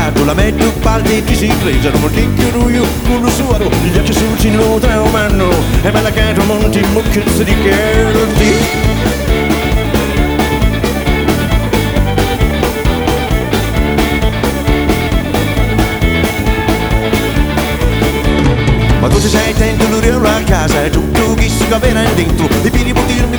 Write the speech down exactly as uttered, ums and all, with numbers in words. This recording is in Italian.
raggio, la metto paldi di si presano, molti io con lo suolo, gli ghiacci sul cino tra un anno, e me la canto monti mucchezze di kerti. Ma tu se sei attento, lui a casa, e tutto chi si cavera dentro,